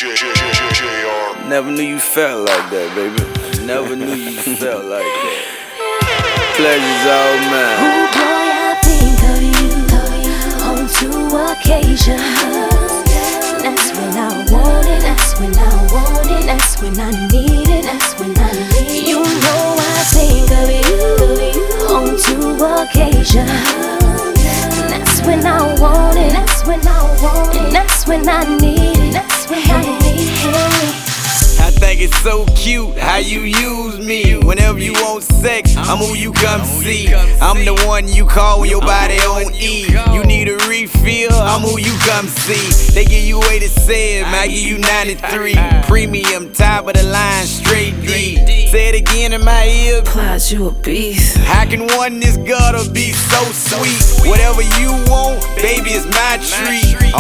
Never knew you felt like that, baby. Never knew you felt like that. Pleasure's all mine. Oh boy, I think of you on 2 occasions. That's when I want it, that's when I want it, that's when I need it, that's when I need it. You know I think of you on 2 occasions. That's when I want it, that's when I want it, that's when I need it, that's when I need it. I think it's so cute how you use me. Whenever you want sex, I'm who you come see. I'm the one you call when your body on E. You need a refill, I'm who you come see. They give you 87, I give you 93. Premium, top of the line, straight D. Say it again in my ear. Plies, you a beast. How can one this gutter be so sweet? Whatever you want, baby, it's my treat.